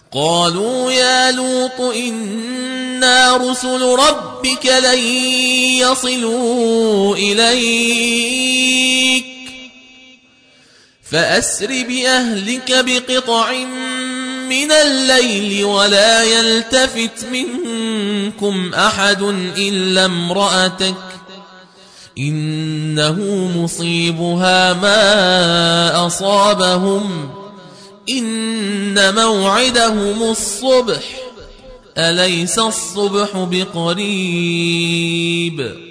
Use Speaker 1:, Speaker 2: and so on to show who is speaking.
Speaker 1: قالوا يا لوط إنا رسل ربك لن يصلوا إليك فأسر بأهلك بقطع من الليل ولا يلتفت منكم أحد إلا امرأتك إنه مصيبها ما أصابهم إن موعدهم الصبح أليس الصبح بقريب